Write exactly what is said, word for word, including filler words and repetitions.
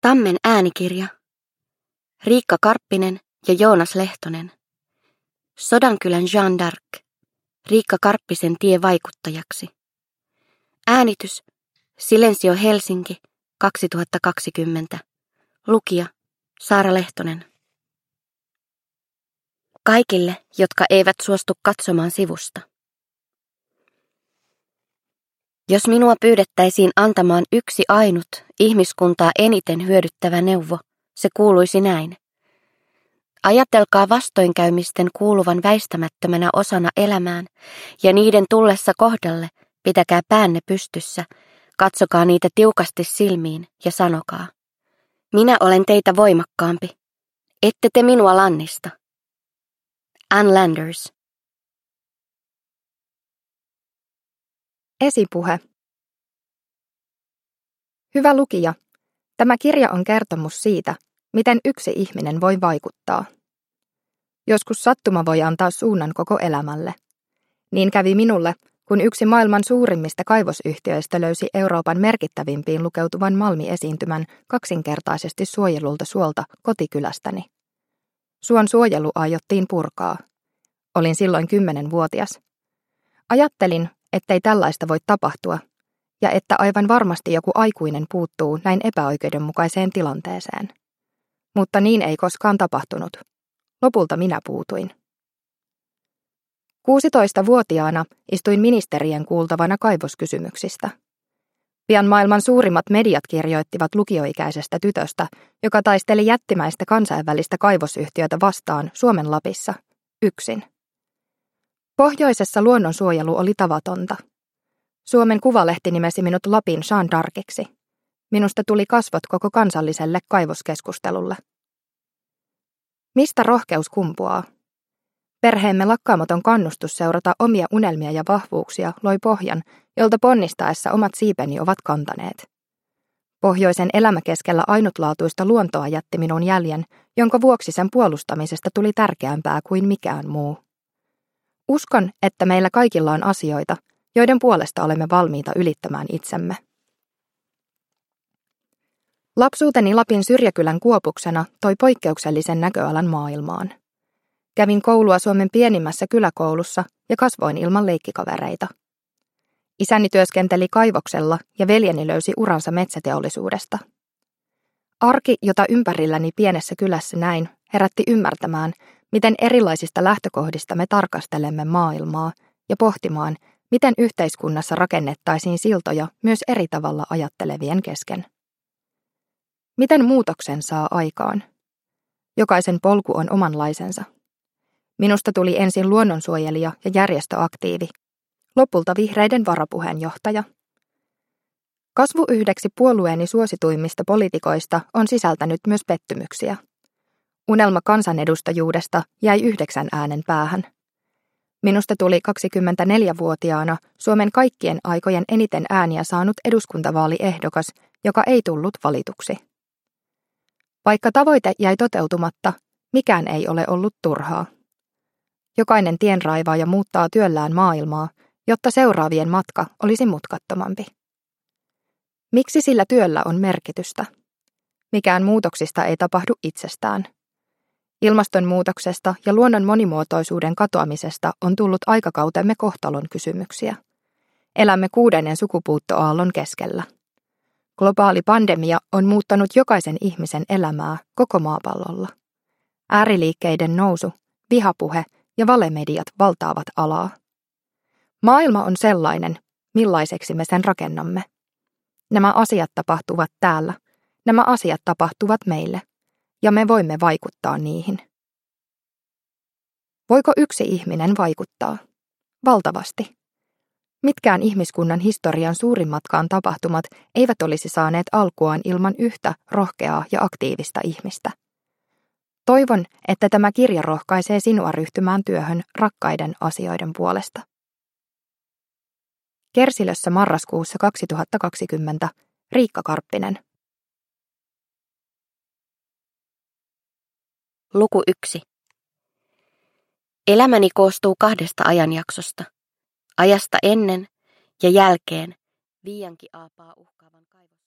Tammen äänikirja. Riikka Karppinen ja Joonas Lehtonen. Sodankylän Jeanne d'Arc. Riikka Karppisen tie vaikuttajaksi. Äänitys Silensio Helsinki kaksituhattakaksikymmentä. Lukija Saara Lehtonen. Kaikille, jotka eivät suostu katsomaan sivusta. Jos minua pyydettäisiin antamaan yksi ainut ihmiskuntaa eniten hyödyttävä neuvo, se kuuluisi näin. Ajatelkaa vastoinkäymisten kuuluvan väistämättömänä osana elämään, ja niiden tullessa kohdalle pitäkää päänne pystyssä, katsokaa niitä tiukasti silmiin ja sanokaa. Minä olen teitä voimakkaampi. Ette te minua lannista. Ann Landers. Esipuhe. Hyvä lukija, tämä kirja on kertomus siitä, miten yksi ihminen voi vaikuttaa. Joskus sattuma voi antaa suunnan koko elämälle. Niin kävi minulle, kun yksi maailman suurimmista kaivosyhtiöistä löysi Euroopan merkittävimpiin lukeutuvan malmiesiintymän kaksinkertaisesti suojelulta suolta kotikylästäni. Suon suojelu aiottiin purkaa. Olin silloin kymmenenvuotias. Ajattelin, ettei tällaista voi tapahtua, ja että aivan varmasti joku aikuinen puuttuu näin epäoikeudenmukaiseen tilanteeseen. Mutta niin ei koskaan tapahtunut. Lopulta minä puutuin. kuusitoistavuotiaana istuin ministerien kuultavana kaivoskysymyksistä. Pian maailman suurimmat mediat kirjoittivat lukioikäisestä tytöstä, joka taisteli jättimäistä kansainvälistä kaivosyhtiötä vastaan Suomen Lapissa, yksin. Pohjoisessa luonnonsuojelu oli tavatonta. Suomen Kuvalehti nimesi minut Lapin Jeanne d'Arciksi. Minusta tuli kasvot koko kansalliselle kaivoskeskustelulle. Mistä rohkeus kumpuaa? Perheemme lakkaamaton kannustus seurata omia unelmia ja vahvuuksia loi pohjan, jolta ponnistaessa omat siipeni ovat kantaneet. Pohjoisen elämä keskellä ainutlaatuista luontoa jätti minun jäljen, jonka vuoksi sen puolustamisesta tuli tärkeämpää kuin mikään muu. Uskon, että meillä kaikilla on asioita, joiden puolesta olemme valmiita ylittämään itsemme. Lapsuuteni Lapin Syrjäkylän Kuopuksena toi poikkeuksellisen näköalan maailmaan. Kävin koulua Suomen pienimmässä kyläkoulussa ja kasvoin ilman leikkikavereita. Isäni työskenteli kaivoksella ja veljeni löysi uransa metsäteollisuudesta. Arki, jota ympärilläni pienessä kylässä näin, herätti ymmärtämään, miten erilaisista lähtökohdista me tarkastelemme maailmaa ja pohtimaan, miten yhteiskunnassa rakennettaisiin siltoja myös eri tavalla ajattelevien kesken. Miten muutoksen saa aikaan? Jokaisen polku on omanlaisensa. Minusta tuli ensin luonnonsuojelija ja järjestöaktiivi, lopulta vihreiden varapuheenjohtaja. Kasvu yhdeksi puolueeni suosituimmista poliitikoista on sisältänyt myös pettymyksiä. Unelma kansanedustajuudesta jäi yhdeksän äänen päähän. Minusta tuli kaksikymmentäneljävuotiaana Suomen kaikkien aikojen eniten ääniä saanut eduskuntavaaliehdokas, joka ei tullut valituksi. Vaikka tavoite jäi toteutumatta, mikään ei ole ollut turhaa. Jokainen tienraivaaja muuttaa työllään maailmaa, jotta seuraavien matka olisi mutkattomampi. Miksi sillä työllä on merkitystä? Mikään muutoksista ei tapahdu itsestään. Ilmastonmuutoksesta ja luonnon monimuotoisuuden katoamisesta on tullut aikakautemme kohtalon kysymyksiä. Elämme kuudennen sukupuuttoaallon keskellä. Globaali pandemia on muuttanut jokaisen ihmisen elämää koko maapallolla. Ääriliikkeiden nousu, vihapuhe ja valemediat valtaavat alaa. Maailma on sellainen, millaiseksi me sen rakennamme. Nämä asiat tapahtuvat täällä, nämä asiat tapahtuvat meille, ja me voimme vaikuttaa niihin. Voiko yksi ihminen vaikuttaa? Valtavasti. Mitkään ihmiskunnan historian suurimmatkaan tapahtumat eivät olisi saaneet alkuaan ilman yhtä rohkeaa ja aktiivista ihmistä. Toivon, että tämä kirja rohkaisee sinua ryhtymään työhön rakkaiden asioiden puolesta. Kersilössä marraskuussa kaksituhattakaksikymmentä. Riikka Karppinen. Luku yksi. Elämäni koostuu kahdesta ajanjaksosta. Ajasta ennen ja jälkeen Viianki aapaa uhkaavan kaivos.